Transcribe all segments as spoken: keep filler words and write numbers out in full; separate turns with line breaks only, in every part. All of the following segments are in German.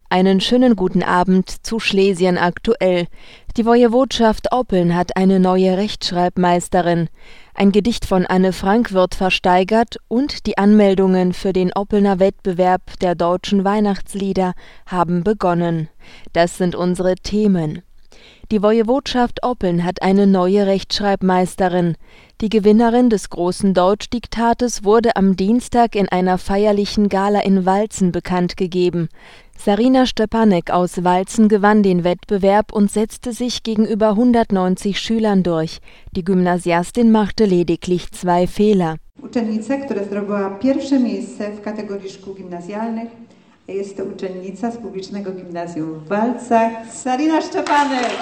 Einen schönen guten Abend zu Schlesien aktuell. Die Wojewodschaft Oppeln hat eine neue Rechtschreibmeisterin. Ein Gedicht von Anne Frank wird versteigert und die Anmeldungen für den Oppelner Wettbewerb der deutschen Weihnachtslieder haben begonnen. Das sind unsere Themen. Die Wojewodschaft Oppeln hat eine neue Rechtschreibmeisterin. Die Gewinnerin des großen Deutschdiktates wurde am Dienstag in einer feierlichen Gala in Walzen bekannt gegeben. Sarina Stepanek aus Walzen gewann den Wettbewerb und setzte sich gegenüber hundertneunzig Schülern durch. Die Gymnasiastin machte lediglich zwei Fehler.
Uczennica, która zdobyła pierwsze miejsce w kategorii szkół gimnazjalnych, jest to uczennica z publicznego gimnazjum w Walcach, Sarina Stepanek.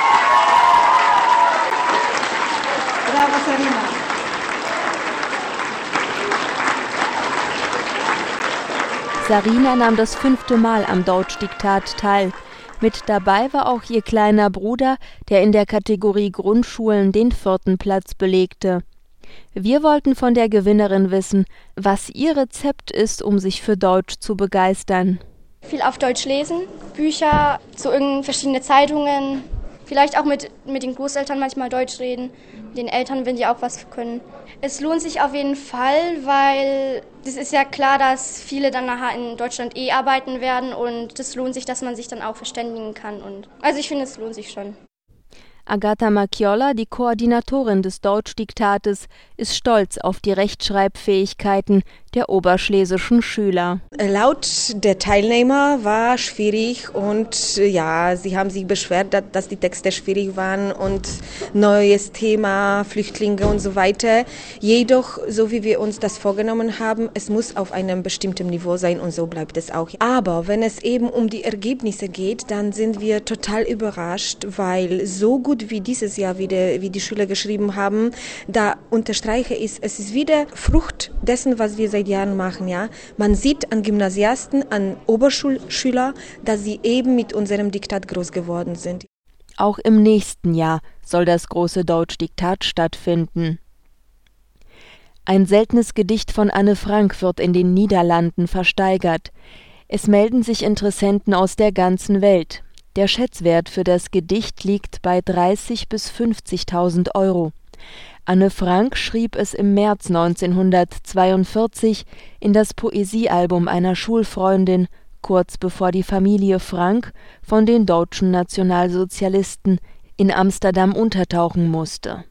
Brawo, Sarina.
Sarina nahm das fünfte Mal am Deutschdiktat teil. Mit dabei war auch ihr kleiner Bruder, der in der Kategorie Grundschulen den vierten Platz belegte. Wir wollten von der Gewinnerin wissen, was ihr Rezept ist, um sich für Deutsch zu begeistern.
Viel auf Deutsch lesen, Bücher, so irgend verschiedene Zeitungen, vielleicht auch mit, mit den Großeltern manchmal Deutsch reden, mit den Eltern, wenn die auch was können. Es lohnt sich auf jeden Fall, weil es ist ja klar, dass viele dann nachher in Deutschland eh arbeiten werden und es lohnt sich, dass man sich dann auch verständigen kann. Und also ich finde, es lohnt sich schon.
Agatha Macchiola, die Koordinatorin des Deutschdiktates, ist stolz auf die Rechtschreibfähigkeiten der oberschlesischen Schüler.
Laut der Teilnehmer war schwierig und ja, sie haben sich beschwert, dass die Texte schwierig waren und neues Thema, Flüchtlinge und so weiter. Jedoch, so wie wir uns das vorgenommen haben, es muss auf einem bestimmten Niveau sein und so bleibt es auch. Aber wenn es eben um die Ergebnisse geht, dann sind wir total überrascht, weil so gut wie dieses Jahr wieder, wie die Schüler geschrieben haben, da unterstreiche ich, es ist wieder Frucht dessen, was wir seit Jahren machen. Ja? Man sieht an Gymnasiasten, an Oberschulschüler, dass sie eben mit unserem Diktat groß geworden sind.
Auch im nächsten Jahr soll das große Deutschdiktat stattfinden. Ein seltenes Gedicht von Anne Frank wird in den Niederlanden versteigert. Es melden sich Interessenten aus der ganzen Welt. Der Schätzwert für das Gedicht liegt bei dreißigtausend bis fünfzigtausend Euro. Anne Frank schrieb es im März neunzehnhundertzweiundvierzig in das Poesiealbum einer Schulfreundin, kurz bevor die Familie Frank von den deutschen Nationalsozialisten in Amsterdam untertauchen musste.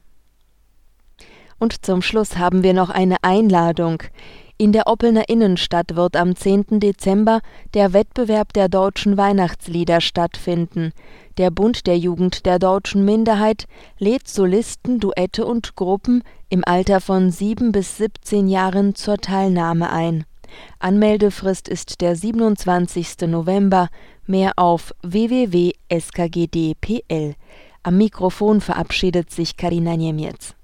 Und zum Schluss haben wir noch eine Einladung. In der Oppelner Innenstadt wird am zehnten Dezember der Wettbewerb der deutschen Weihnachtslieder stattfinden. Der Bund der Jugend der deutschen Minderheit lädt Solisten, Duette und Gruppen im Alter von sieben bis siebzehn Jahren zur Teilnahme ein. Anmeldefrist ist der siebenundzwanzigste November. Mehr auf w w w punkt s k g d punkt p l. Am Mikrofon verabschiedet sich Karina Niemiec.